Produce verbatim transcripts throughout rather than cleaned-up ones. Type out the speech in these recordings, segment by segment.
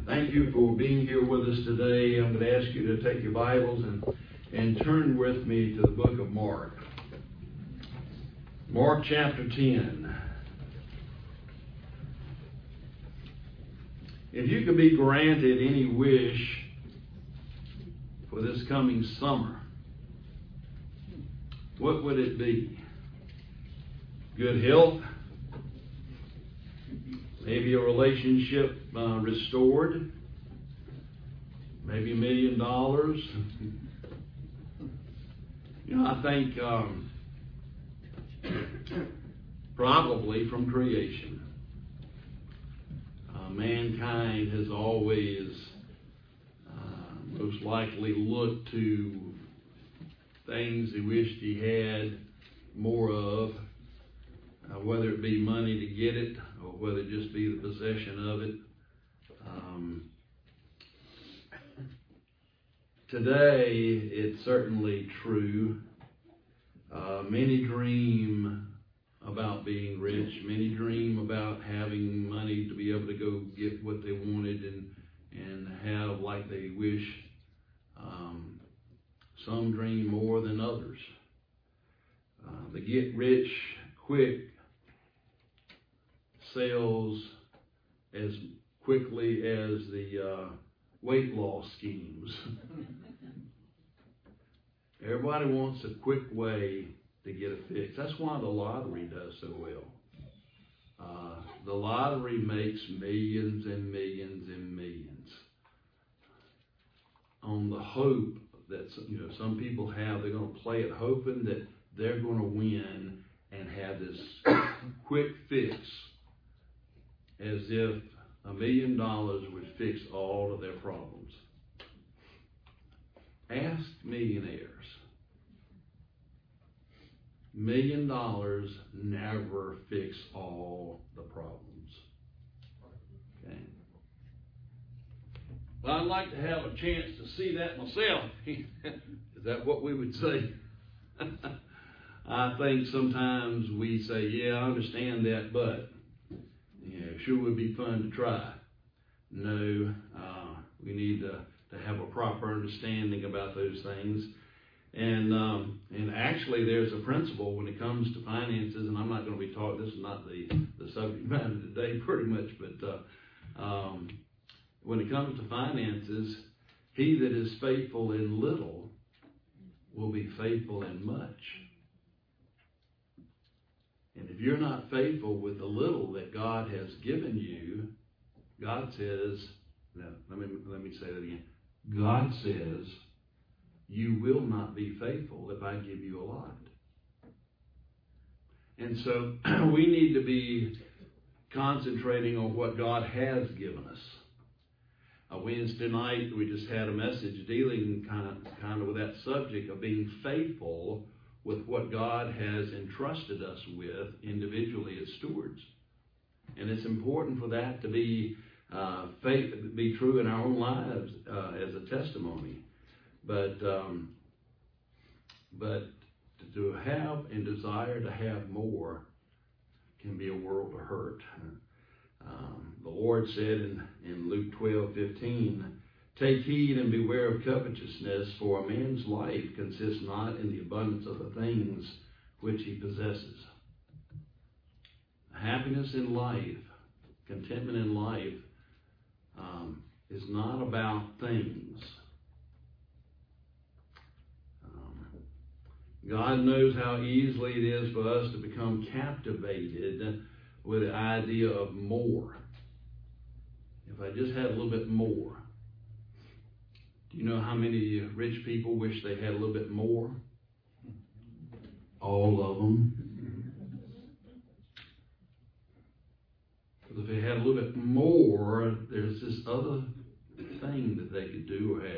Thank you for being here with us today. I'm going to ask you to take your Bibles and, and turn with me to the book of Mark. Mark chapter ten. If you could be granted any wish for this coming summer, what would it be? Good health? Maybe a relationship uh, restored? Maybe a million dollars? You know, I think um, probably from creation. Uh, mankind has always uh, most likely looked to things he wished he had more of, uh, whether it be money to get it or whether it just be the possession of it. Um, today, it's certainly true. Uh, many dream about being rich. Many dream about having money to be able to go get what they wanted and and have like they wish. Um, some dream more than others. Uh, the get rich quick sells as quickly as the uh, weight loss schemes. Everybody wants a quick way to get a fix. That's why the lottery does so well. Uh, the lottery makes millions and millions and millions on the hope that, you know, some people have. They're going to play it hoping that they're going to win and have this quick fix, as if a million dollars would fix all of their problems. Ask millionaires. Million dollars never fix all the problems. Okay. Well, I'd like to have a chance to see that myself. Is that what we would say? I think sometimes we say, yeah, I understand that, but yeah, sure would be fun to try. No, uh, we need to, to have a proper understanding about those things. And um, and actually, there's a principle when it comes to finances, and I'm not going to be taught, this is not the, the subject matter today pretty much, but uh, um, when it comes to finances, he that is faithful in little will be faithful in much. And if you're not faithful with the little that God has given you, God says, no, let me, let me say that again. God says, you will not be faithful if I give you a lot. And so we need to be concentrating on what God has given us. Uh, Wednesday night, we just had a message dealing kind of, kind of with that subject of being faithful with what God has entrusted us with individually as stewards. And it's important for that to be uh, faith, be true in our own lives uh, as a testimony. But um, but to have and desire to have more can be a world of hurt. Um, the Lord said in, in Luke twelve fifteen, take heed and beware of covetousness, for a man's life consists not in the abundance of the things which he possesses. Happiness in life, contentment in life, um, is not about things. Um, God knows how easily it is for us to become captivated with the idea of more. If I just had a little bit more. Do you know how many rich people wish they had a little bit more? All of them. Because if they had a little bit more, there's this other thing that they could do or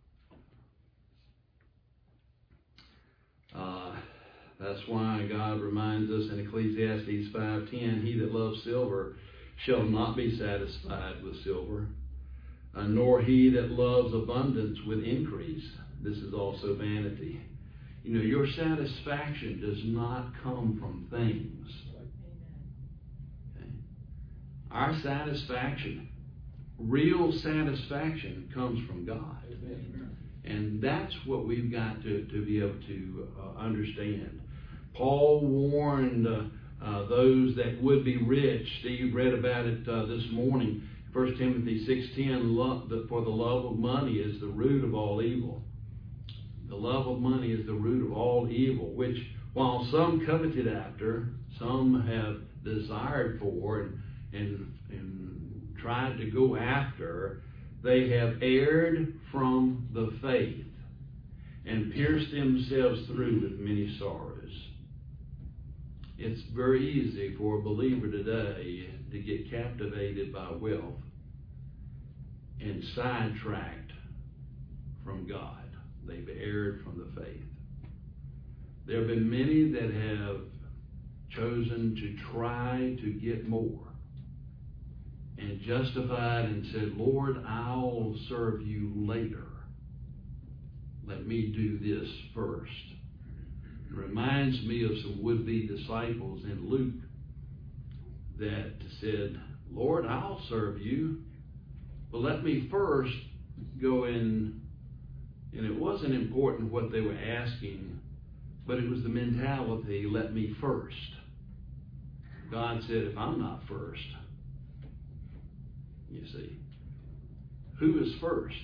have. Uh, that's why God reminds us in Ecclesiastes five ten, he that loves silver shall not be satisfied with silver, uh, nor he that loves abundance with increase. This is also vanity. You know, your satisfaction does not come from things. Okay? Our satisfaction real satisfaction comes from God. And that's what we've got to, to be able to uh, understand. Paul warned uh, uh, those that would be rich. Steve read about it uh, this morning. First Timothy six ten, for the love of money is the root of all evil. The love of money is the root of all evil, which while some coveted after, some have desired for and, and, and tried to go after, they have erred from the faith and pierced themselves through with many sorrows. It's very easy for a believer today to get captivated by wealth and sidetracked from God. They've erred from the faith. There have been many that have chosen to try to get more and justified and said, Lord, I'll serve you later. Let me do this first. It reminds me of some would-be disciples in Luke that said, Lord, I'll serve you, but let me first go in. And it wasn't important what they were asking, but it was the mentality, let me first. God said, if I'm not first, you see, who is first?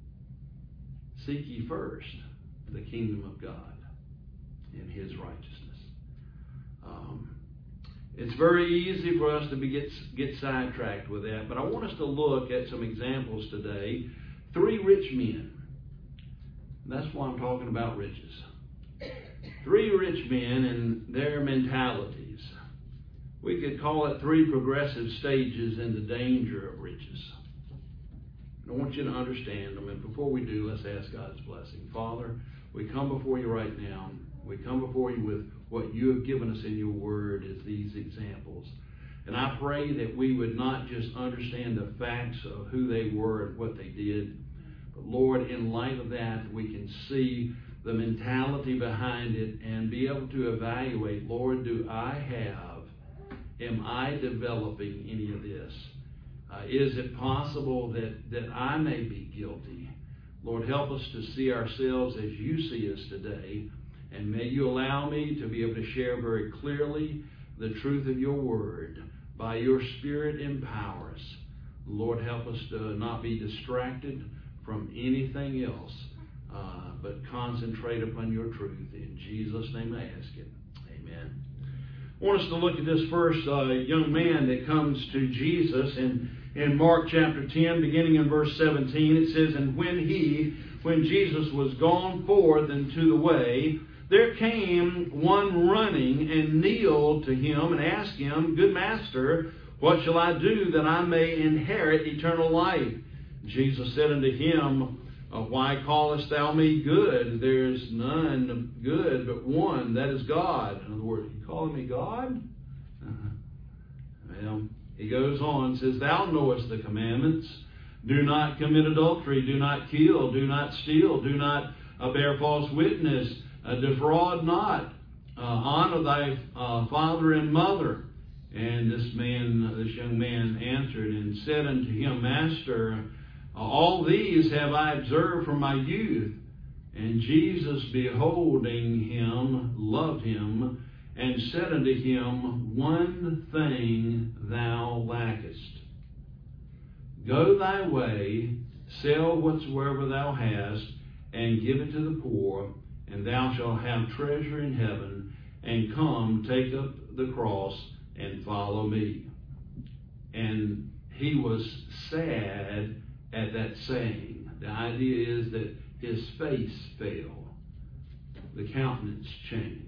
Seek ye first the kingdom of God and his righteousness. Um, it's very easy for us to be, get, get sidetracked with that, but I want us to look at some examples today. Three rich men. That's why I'm talking about riches. Three rich men and their mentalities. We could call it three progressive stages in the danger of riches. I want you to understand them. And before we do, let's ask God's blessing. Father, we come before you right now. We come before you with what you have given us in your word as these examples. And I pray that we would not just understand the facts of who they were and what they did, but Lord, in light of that, we can see the mentality behind it and be able to evaluate, Lord, do I have, am I developing any of this? Uh, is it possible that, that I may be guilty? Lord, help us to see ourselves as you see us today. And may you allow me to be able to share very clearly the truth of your word. By your Spirit, empower us. Lord, help us to not be distracted from anything else, uh, but concentrate upon your truth. In Jesus' name I ask it. Amen. I want us to look at this first uh, young man that comes to Jesus. And in Mark chapter ten, beginning in verse seventeen, it says, And when he, when Jesus was gone forth into the way, there came one running and kneeled to him and asked him, Good master, what shall I do that I may inherit eternal life? Jesus said unto him, Why callest thou me good? There is none good but one, that is God. In other words, you calling me God? Uh-huh. Well, he goes on and says, Thou knowest the commandments. Do not commit adultery, do not kill, do not steal, do not uh, bear false witness, uh, defraud not, uh, honor thy uh, father and mother. And this man, this young man answered and said unto him, Master, all these have I observed from my youth. And Jesus, beholding him, loved him, and said unto him, One thing thou lackest. Go thy way, sell whatsoever thou hast, and give it to the poor, and thou shalt have treasure in heaven, and come, take up the cross, and follow me. And he was sad at that saying. The idea is that his face fell. The countenance changed.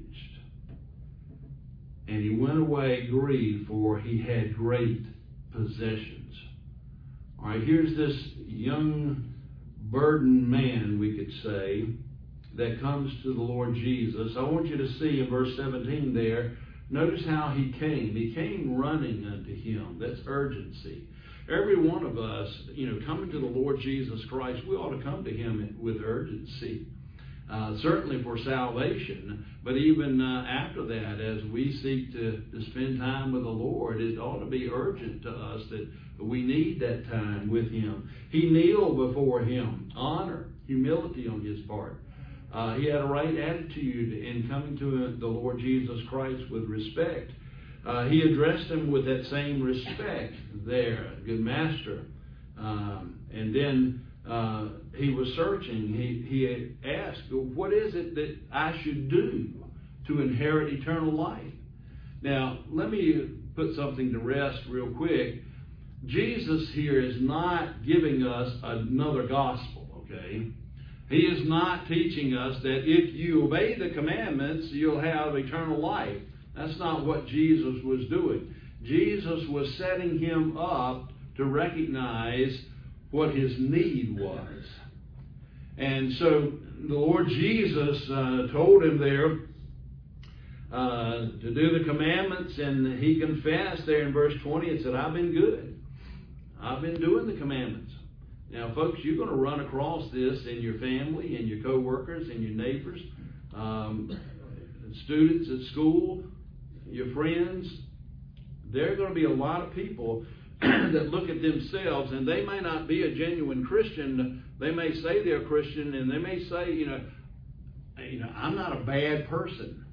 And he went away grieved, for he had great possessions. All right, here's this young burdened man, we could say, that comes to the Lord Jesus. I want you to see in verse seventeen there, notice how he came. He came running unto him. That's urgency. Every one of us, you know, coming to the Lord Jesus Christ, we ought to come to him with urgency. Uh, certainly for salvation, but even uh, after that, as we seek to, to spend time with the Lord, it ought to be urgent to us that We need that time with Him. He kneeled before Him. Honor, humility on His part. Uh, he had a right attitude in coming to the Lord Jesus Christ with respect. Uh, he addressed Him with that same respect there, good Master. Um, and then uh, he was searching. He, he asked, what is it that I should do to inherit eternal life? Now, let me put something to rest real quick. Jesus here is not giving us another gospel, okay? He is not teaching us that if you obey the commandments, you'll have eternal life. That's not what Jesus was doing. Jesus was setting him up to recognize what his need was. And so the Lord Jesus uh, told him there uh, to do the commandments, and he confessed there in verse twenty and said, I've been good. I've been doing the commandments. Now, folks, you're going to run across this in your family, in your co-workers, in your neighbors, um, students at school, your friends. There are going to be a lot of people that look at themselves, and they may not be a genuine Christian. They may say they're a Christian, and they may say, you know, you know, I'm not a bad person.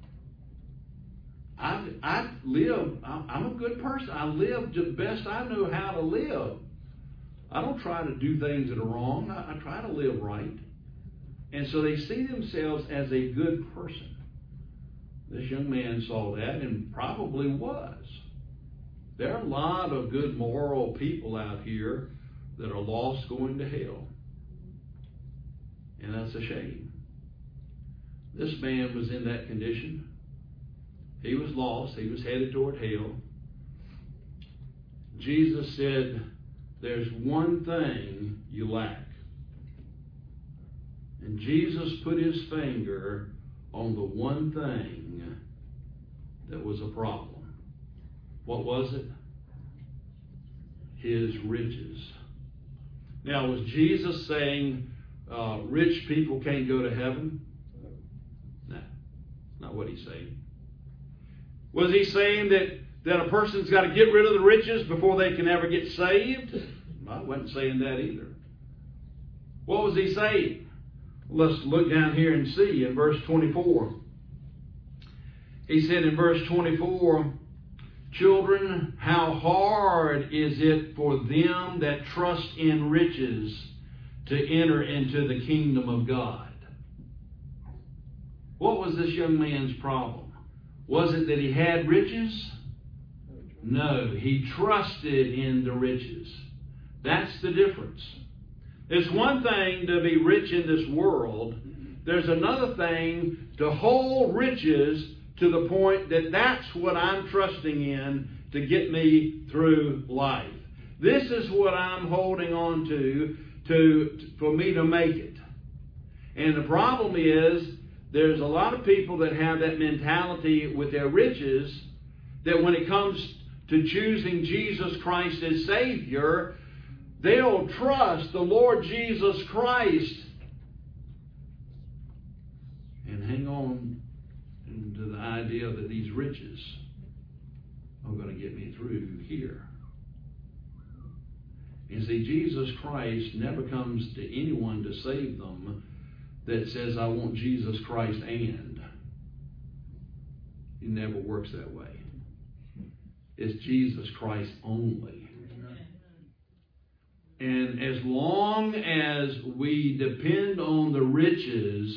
I I live. I'm a good person. I live the best I know how to live. I don't try to do things that are wrong. I, I try to live right. And so they see themselves as a good person. This young man saw that and probably was. There are a lot of good moral people out here that are lost going to hell. And that's a shame. This man was in that condition. He was lost. He was headed toward hell. Jesus said, there's one thing you lack. And Jesus put his finger on the one thing that was a problem. What was it? His riches. Now, was Jesus saying uh, rich people can't go to heaven? No, not what he's saying. Was he saying that, that a person's got to get rid of the riches before they can ever get saved? I wasn't saying that either. What was he saying? Let's look down here and see in verse twenty-four. He said in verse twenty-four, children, how hard is it for them that trust in riches to enter into the kingdom of God? What was this young man's problem? Was it that he had riches? No, he trusted in the riches. That's the difference. It's one thing to be rich in this world. There's another thing to hold riches to the point that that's what I'm trusting in to get me through life. This is what I'm holding on to, to for me to make it. And the problem is there's a lot of people that have that mentality with their riches that when it comes to choosing Jesus Christ as Savior, they'll trust the Lord Jesus Christ and hang on to the idea that these riches are going to get me through here. You see, Jesus Christ never comes to anyone to save them that says, I want Jesus Christ and. He never works that way. It's Jesus Christ only. And as long as we depend on the riches,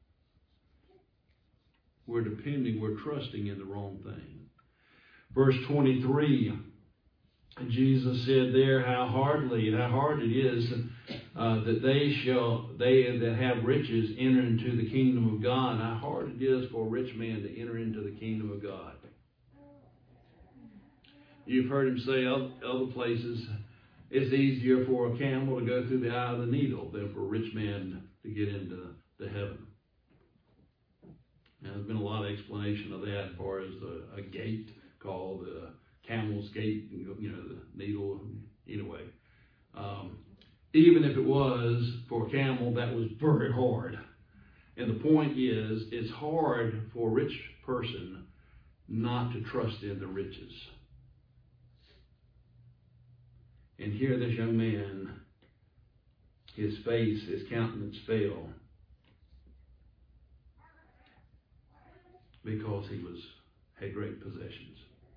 we're depending, we're trusting in the wrong thing. Verse twenty-three, Jesus said there how hardly, how hard it is uh, that they shall, they that have riches enter into the kingdom of God. How hard it is for a rich man to enter into the kingdom of God. You've heard him say other places, it's easier for a camel to go through the eye of the needle than for a rich man to get into the heaven. Now, there's been a lot of explanation of that as far as a, a gate called the camel's gate, you know, the needle. Anyway, um, even if it was for a camel, that was very hard. And the point is, it's hard for a rich person not to trust in the riches. And here this young man, his face, his countenance fell because he was had great possessions.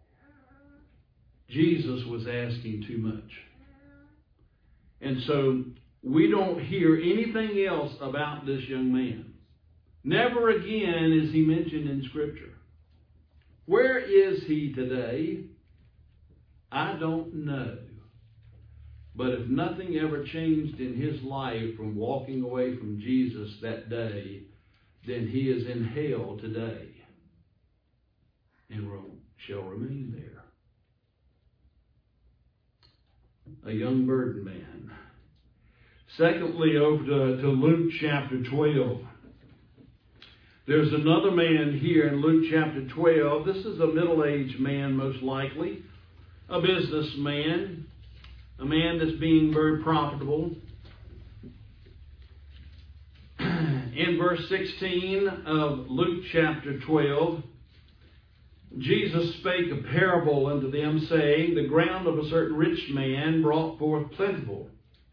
Jesus was asking too much. And so we don't hear anything else about this young man. Never again is he mentioned in Scripture. Where is he today? I don't know. But if nothing ever changed in his life from walking away from Jesus that day, then he is in hell today and shall remain there. A young burdened man. Secondly, over to, to Luke chapter twelve. There's another man here in Luke chapter twelve. This is a middle-aged man, most likely. A businessman. A man that's being very profitable. In verse sixteen of Luke chapter twelve, Jesus spake a parable unto them, saying, the ground of a certain rich man brought forth plentiful.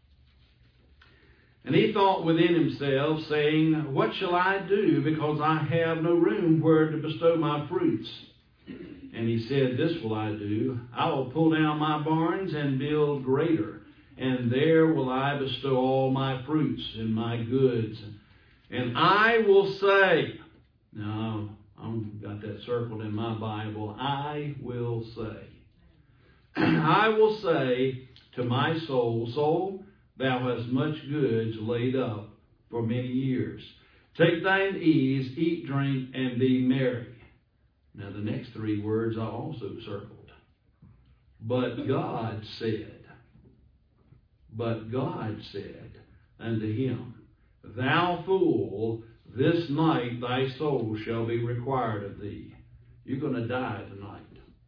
And he thought within himself, saying, what shall I do, because I have no room where to bestow my fruits? And he said, this will I do. I will pull down my barns and build greater, and there will I bestow all my fruits and my goods. And I will say, now I've got that circled in my Bible, I will say, I will say to my soul, soul, thou hast much goods laid up for many years. Take thine ease, eat, drink, and be merry. Now the next three words are also circled. But God said, but God said unto him, thou fool, this night thy soul shall be required of thee. You're going to die tonight.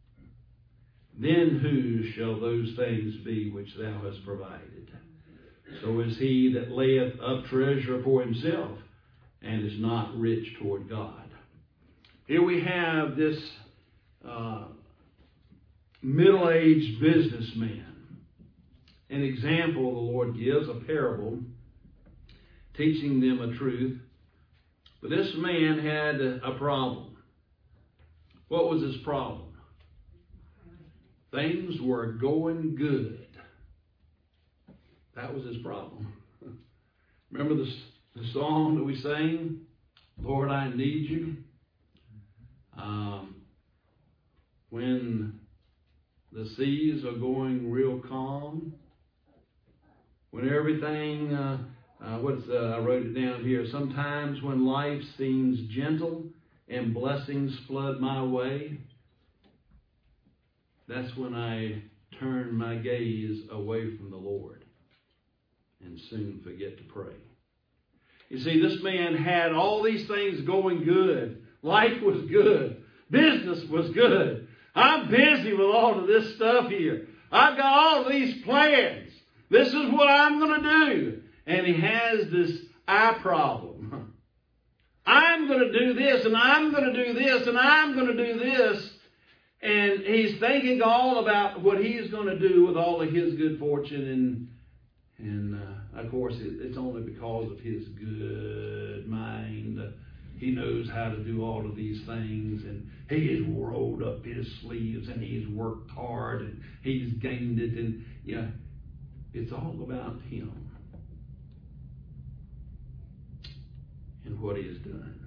Then whose shall those things be which thou hast provided? So is he that layeth up treasure for himself, and is not rich toward God. Here we have this uh, middle-aged businessman. An example the Lord gives, a parable, teaching them a truth. But this man had a problem. What was his problem? Things were going good. That was his problem. Remember the, the song that we sang? Lord, I need you. Um, when the seas are going real calm, when everything, uh, uh, what's uh, I wrote it down here. Sometimes when life seems gentle and blessings flood my way, that's when I turn my gaze away from the Lord and soon forget to pray. You see, this man had all these things going good. Life was good. Business was good. I'm busy with all of this stuff here. I've got all of these plans. This is what I'm going to do. And he has this I problem. I'm going to do this, and I'm going to do this, and I'm going to do this. And he's thinking all about what he's going to do with all of his good fortune. And, and uh, of course, it, it's only because of his good mind. He knows how to do all of these things, and he has rolled up his sleeves, and he's worked hard, and he's gained it, and you know, it's all about him and what he has done.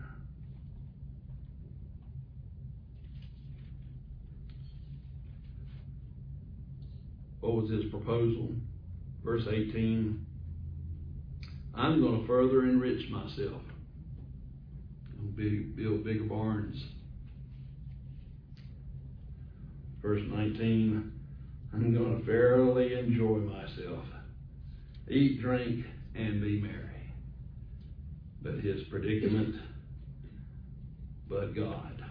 What was his proposal? Verse eighteen, I'm going to further enrich myself. Build bigger barns. Verse nineteen, I'm going to fairly enjoy myself. Eat, drink, and be merry. But his predicament, but God.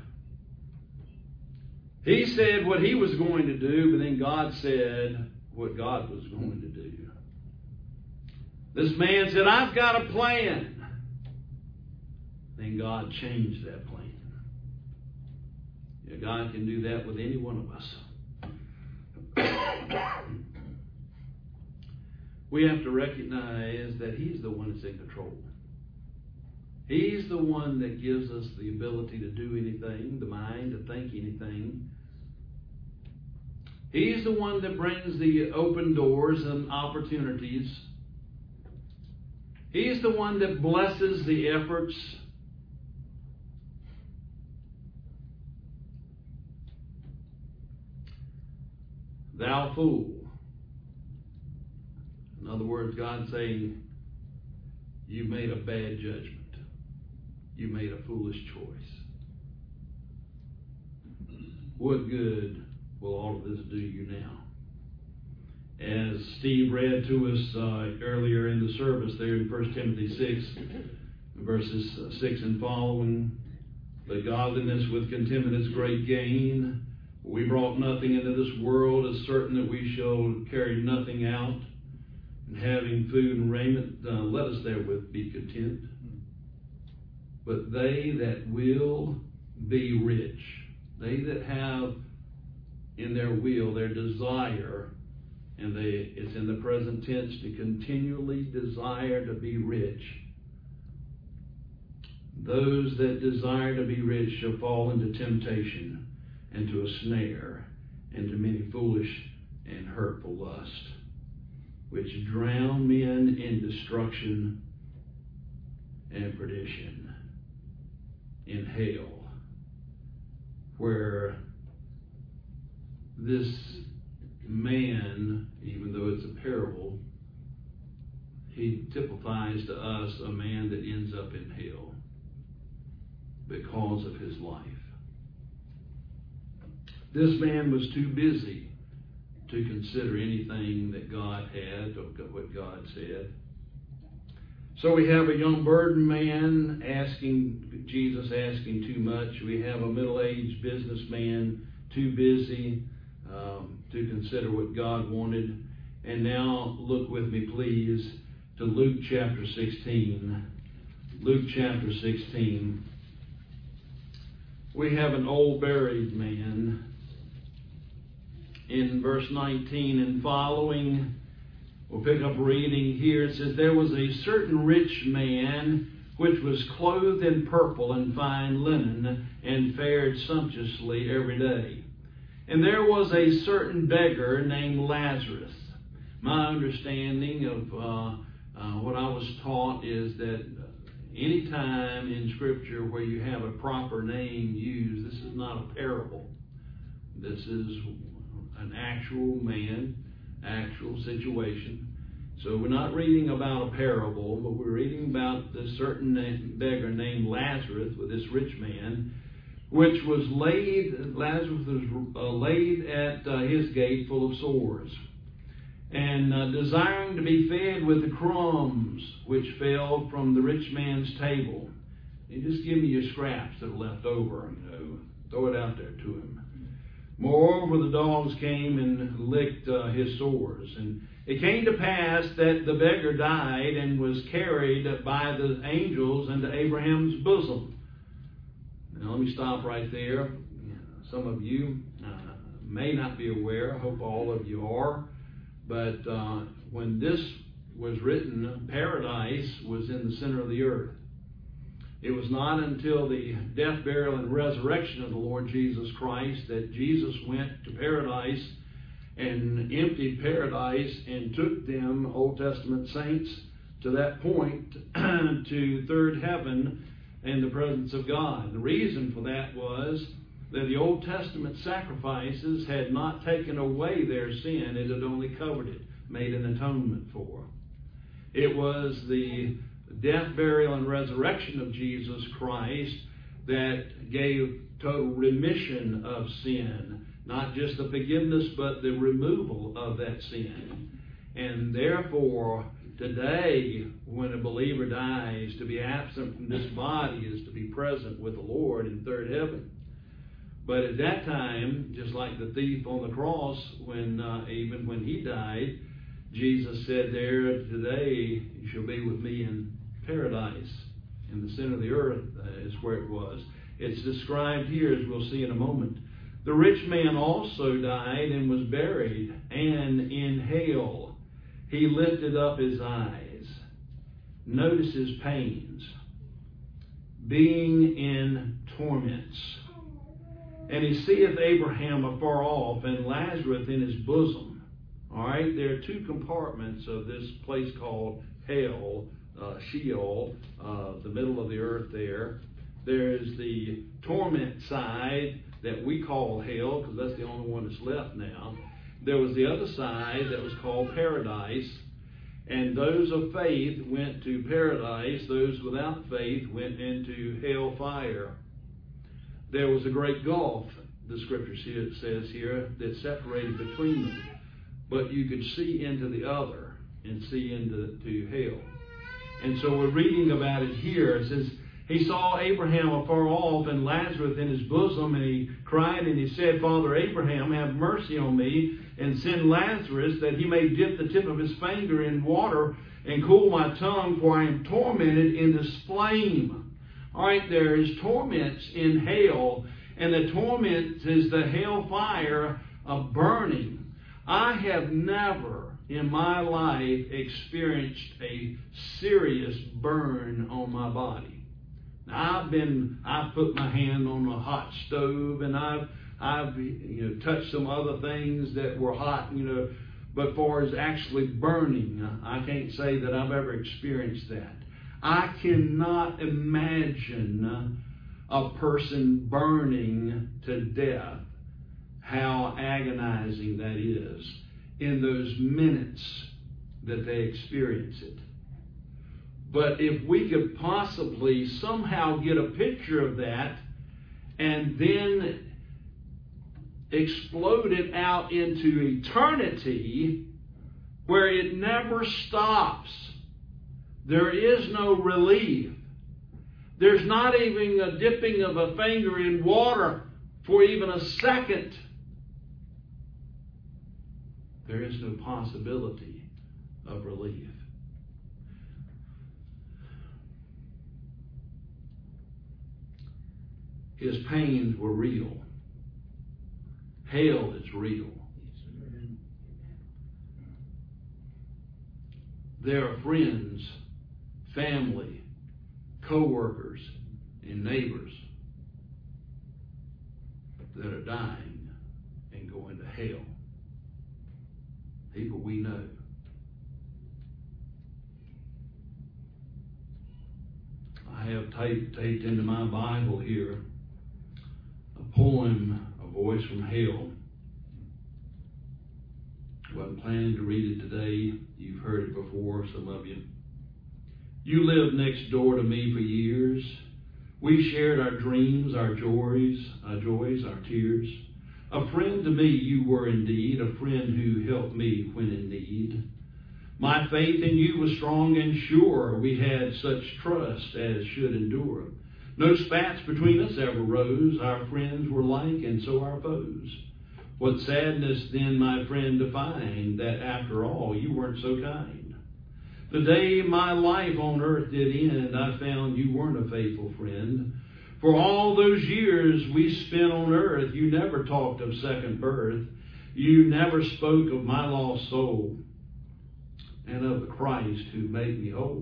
He said what he was going to do, but then God said what God was going to do. This man said, I've got a plan. Then God changed that plan. Yeah, God can do that with any one of us. we have to recognize that He's the one that's in control. He's the one that gives us the ability to do anything, the mind to think anything. He's the one that brings the open doors and opportunities. He's the one that blesses the efforts. Thou fool. In other words, God's saying, you made a bad judgment. You made a foolish choice. What good will all of this do you now? As Steve read to us uh, earlier in the service there in First Timothy six, verses six and following, but godliness with contentment is great gain. We brought nothing into this world, as certain that we shall carry nothing out. And having food and raiment, uh, let us therewith be content. But they that will be rich, they that have in their will, their desire, and they, it's in the present tense, to continually desire to be rich. Those that desire to be rich shall fall into temptation, and to a snare, and to many foolish and hurtful lusts, which drown men in destruction and perdition, in hell, where this man, even though it's a parable, he typifies to us a man that ends up in hell because of his life. This man was too busy to consider anything that God had or what God said. So we have a young burdened man asking, Jesus asking too much. We have a middle-aged businessman too busy um, to consider what God wanted. And now look with me, please, to Luke chapter sixteen. Luke chapter sixteen. We have an old buried man. In verse nineteen and following, we'll pick up reading here. It says, there was a certain rich man which was clothed in purple and fine linen, and fared sumptuously every day. And there was a certain beggar named Lazarus. My understanding of uh, uh, what I was taught is that any time in Scripture where you have a proper name used, this is not a parable. This is an actual man, actual situation. So we're not reading about a parable, but we're reading about this certain beggar named Lazarus with this rich man, which was laid, Lazarus was uh, laid at uh, his gate full of sores, and uh, desiring to be fed with the crumbs which fell from the rich man's table. You just give me your scraps that are left over, you know, throw it out there to him. Moreover, the dogs came and licked uh, his sores. And it came to pass that the beggar died and was carried by the angels into Abraham's bosom. Now, let me stop right there. Some of you uh, may not be aware. I hope all of you are. But uh, when this was written, paradise was in the center of the earth. It was not until the death, burial, and resurrection of the Lord Jesus Christ that Jesus went to paradise and emptied paradise and took them, Old Testament saints, to that point, to third heaven and the presence of God. The reason for that was that the Old Testament sacrifices had not taken away their sin. It had only covered it, made an atonement for. It was the death, burial, and resurrection of Jesus Christ that gave total remission of sin. Not just the forgiveness, but the removal of that sin. And therefore, today, when a believer dies, to be absent from this body is to be present with the Lord in third heaven. But at that time, just like the thief on the cross, when uh, even when he died, Jesus said there, today you shall be with me in paradise. In the center of the earth uh, is where it was. It's described here, as we'll see in a moment. The rich man also died and was buried, and in hell. he lifted up his eyes. Notice his pains. Being in torments. And he seeth Abraham afar off, and Lazarus in his bosom. All right, there are two compartments of this place called hell, uh, Sheol, uh, the middle of the earth there. There's the torment side that we call hell, because that's the only one that's left now. There was the other side that was called paradise, and those of faith went to paradise. Those without faith went into hell fire. There was a great gulf, the scripture says here, that separated between them. But you could see into the other and see into to hell. And so we're reading about it here. It says, he saw Abraham afar off and Lazarus in his bosom, and he cried and he said, Father Abraham, have mercy on me, and send Lazarus that he may dip the tip of his finger in water and cool my tongue, for I am tormented in this flame. All right, there is torments in hell, and the torment is the hell fire of burning. I have never in my life experienced a serious burn on my body. Now, I've been, I've put my hand on a hot stove, and I've, I've, you know, touched some other things that were hot, you know, but as far as actually burning, I can't say that I've ever experienced that. I cannot imagine a person burning to death, how agonizing that is in those minutes that they experience it. But if we could possibly somehow get a picture of that and then explode it out into eternity where it never stops. There is no relief. There's not even a dipping of a finger in water for even a second. There is no possibility of relief. His pains were real. Hell is real. There are friends, family, co-workers, and neighbors that are dying and going to hell. People we know. I have taped, taped into my Bible here a poem, A Voice from Hell. I wasn't planning to read it today. You've heard it before, some of you. You lived next door to me for years. We shared our dreams, our joys, our joys, our tears. A friend to me you were indeed, a friend who helped me when in need. My faith in you was strong and sure. We had such trust as should endure. No spats between us ever rose. Our friends were like, and so our foes. What sadness then, my friend, to find that after all you weren't so kind. The day my life on earth did end, I found you weren't a faithful friend. For all those years we spent on earth, you never talked of second birth. You never spoke of my lost soul and of the Christ who made me whole.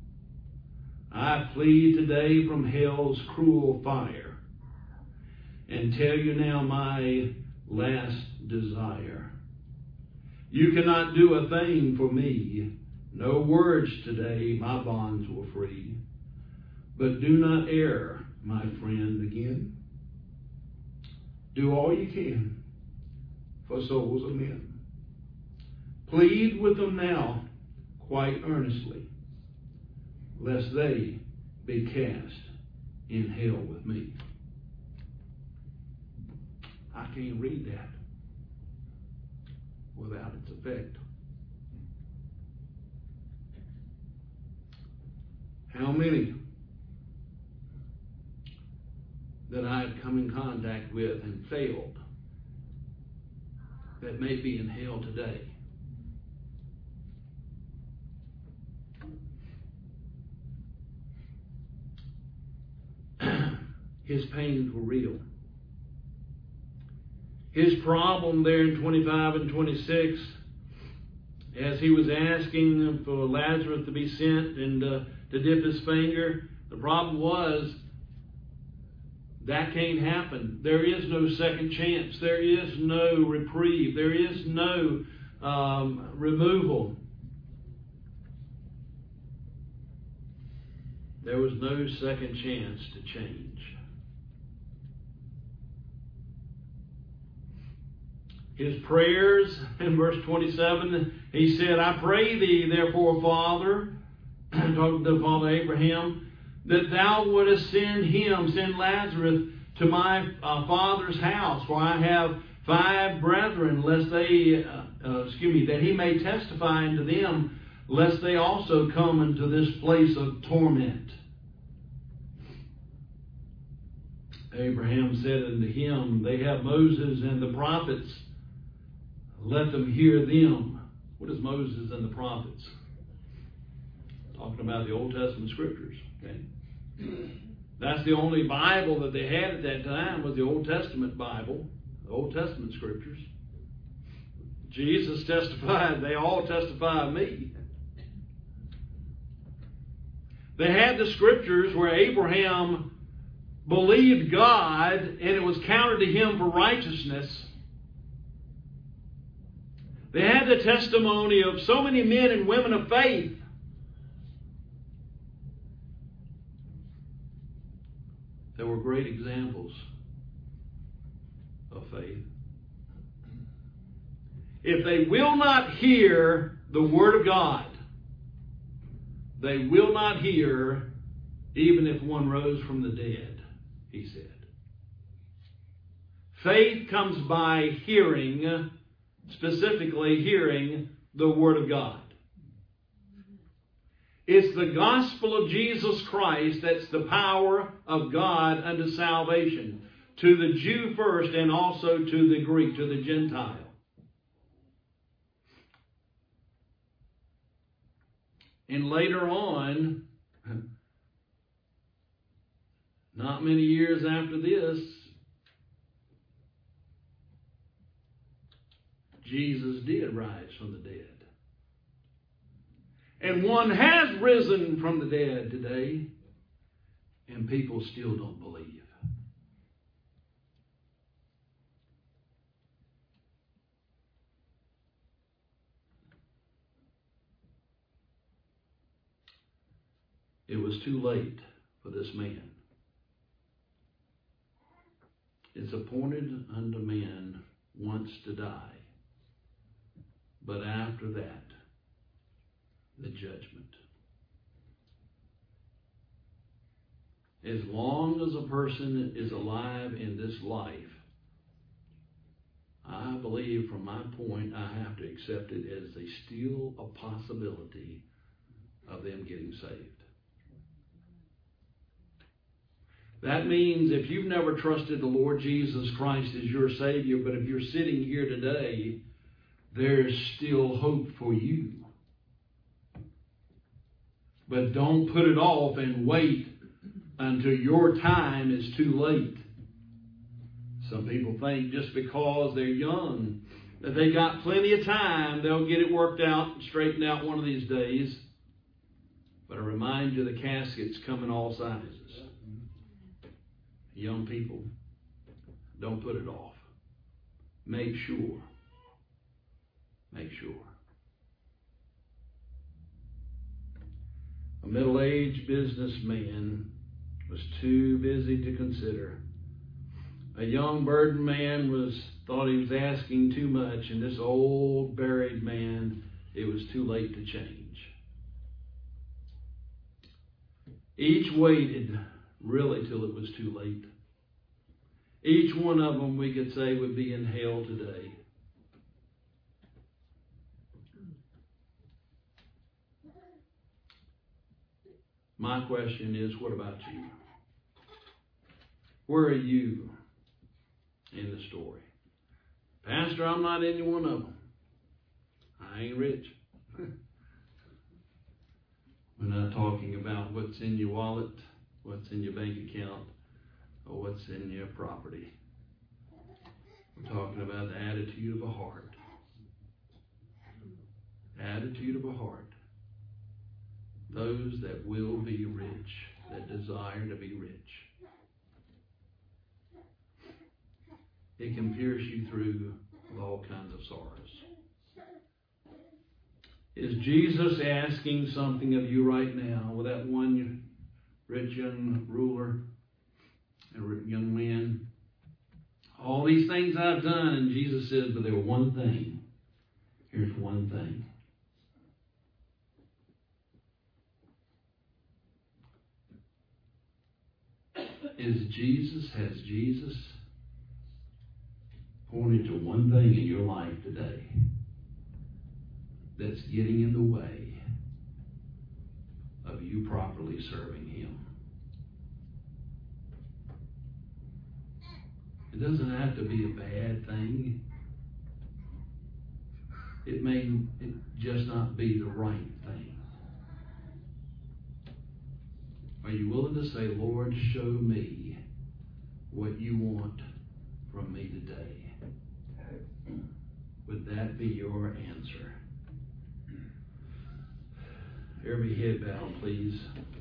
I flee today from hell's cruel fire and tell you now my last desire. You cannot do a thing for me. No words today, my bonds will free. But do not err, my friend, again. Do all you can for souls of men. Plead with them now, quite earnestly, lest they be cast in hell with me. I can't read that without its effect. How many that I have come in contact with and failed that may be in hell today? His pains were real. His problem there in twenty-five and twenty-six as he was asking for Lazarus to be sent and uh, to dip his finger, the problem was that can't happen. There is no second chance. There is no reprieve. There is no um, removal. There was no second chance to change. His prayers, in verse twenty-seven, he said, I pray thee, therefore, Father, talking to Father Abraham, that thou wouldest send him, send Lazarus to my uh, father's house, for I have five brethren, lest they, uh, uh, excuse me, that he may testify unto them, lest they also come into this place of torment. Abraham said unto him, they have Moses and the prophets, let them hear them. What is Moses and the prophets? Talking about the Old Testament scriptures. Okay, that's the only Bible that they had at that time, was the Old Testament Bible, the Old Testament scriptures. Jesus testified, they all testify of me. They had the scriptures where Abraham believed God and it was counted to him for righteousness. They had the testimony of so many men and women of faith. There were great examples of faith. If they will not hear the Word of God, they will not hear even if one rose from the dead, he said. Faith comes by hearing, specifically hearing the Word of God. It's the gospel of Jesus Christ that's the power of God unto salvation, to the Jew first and also to the Greek, to the Gentile. And later on, not many years after this, Jesus did rise from the dead. And one has risen from the dead today, and people still don't believe. It was too late for this man. It's appointed unto man once to die, but after that, the judgment. As long as a person is alive in this life, I believe from my point, I have to accept it as a still a possibility of them getting saved. That means if you've never trusted the Lord Jesus Christ as your Savior, but if you're sitting here today, there's still hope for you. But don't put it off and wait until your time is too late. Some people think just because they're young that they got plenty of time, they'll get it worked out and straightened out one of these days. But I remind you, the caskets come in all sizes. Young people, don't put it off. Make sure. Make sure. A middle-aged businessman was too busy to consider. A young burdened man was thought he was asking too much, and this old buried man, it was too late to change. Each waited really till it was too late. Each one of them, we could say, would be in hell today. My question is, what about you? Where are you in the story? Pastor, I'm not any one of them. I ain't rich. We're not talking about what's in your wallet, what's in your bank account, or what's in your property. We're talking about the attitude of a heart. attitude of a heart. Those that will be rich, that desire to be rich. It can pierce you through with all kinds of sorrows. Is Jesus asking something of you right now with that one rich young ruler, a young man? All these things I've done, and Jesus says, but there was one thing. Here's one thing. Is Jesus, has Jesus pointed to one thing in your life today that's getting in the way of you properly serving Him? It doesn't have to be a bad thing. It may it just not be the right thing. Are you willing to say, Lord, show me what you want from me today? Would that be your answer? Every head bowed, please.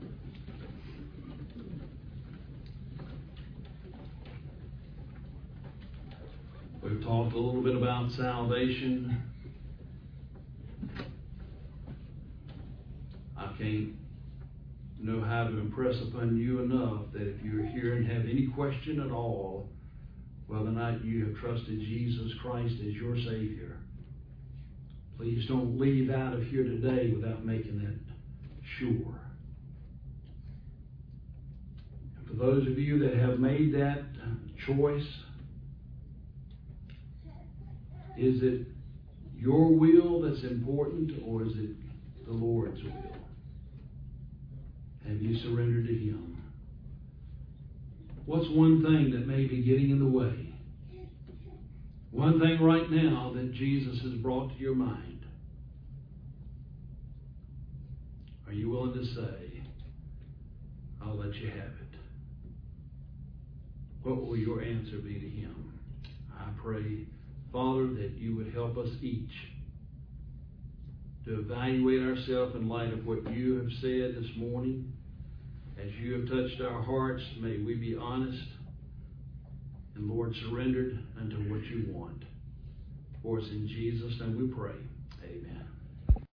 We've talked a little bit about salvation. I can't know how to impress upon you enough that if you're here and have any question at all whether or not you have trusted Jesus Christ as your Savior, please don't leave out of here today without making that sure. And for those of you that have made that choice, is it your will that's important, or is it the Lord's will? Have you surrendered to Him? What's one thing that may be getting in the way? One thing right now that Jesus has brought to your mind. Are you willing to say, I'll let you have it? What will your answer be to Him? I pray, Father, that you would help us each to evaluate ourselves in light of what you have said this morning. As you have touched our hearts, may we be honest and, Lord, surrendered unto what you want. For us in Jesus' name we pray.